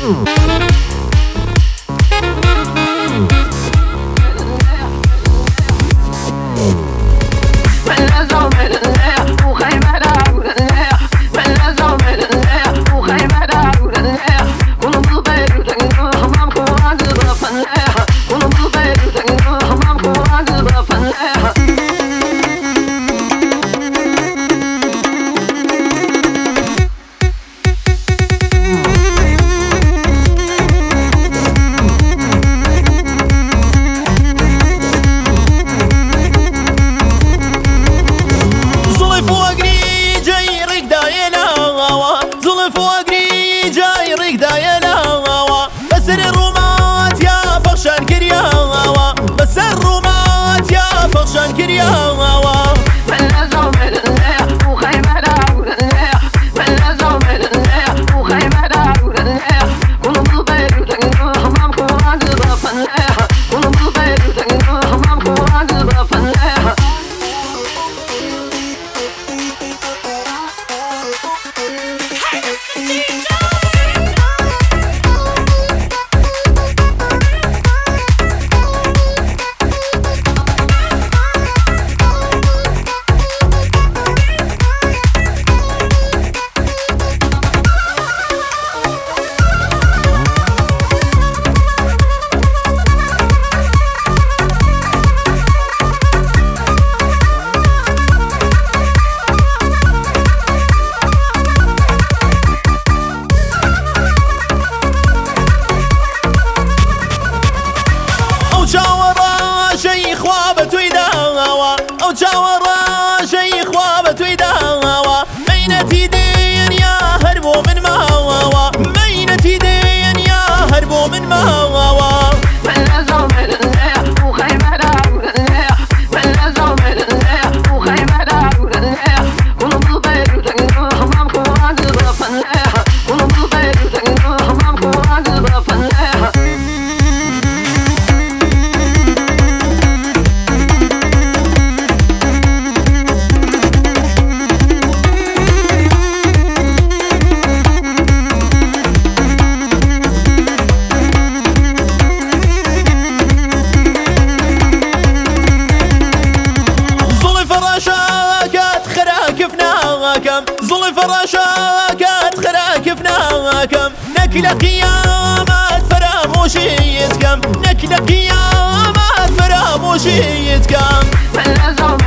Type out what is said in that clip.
چاوەڕا شەی خوا بە توی داوە مەینەتی دێن یا هەر بۆ من ماوەوە مەینەتی دێن یا هەر بۆ من ماوەوە من لەزەڵ مرنێ و خەیمەدا ورنێ من لەزەڵ مرنێ و خەیمەدا ورنێ کوڵم دڵبەر و تەنگۆ هەمام خۆڕاند بە فەنێ کوڵم دڵبەر و تەنگۆ هەمام خۆڕاند بە فەنێ زڵی فەڕاشاکات خراکفناکەم نەک لە قیامەت فەرامۆشیت کەم نەک لە قیامەت فەرامۆشیت کەم من لەزەڵ